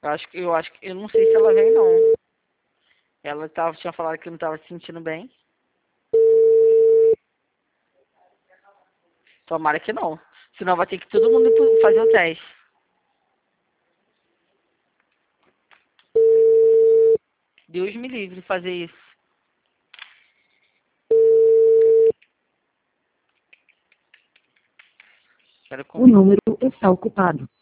Eu não sei se ela veio não. Tinha falado que não tava se sentindo bem. Tomara que não. Senão vai ter que todo mundo fazer o teste. Deus me livre de fazer isso. O número está ocupado.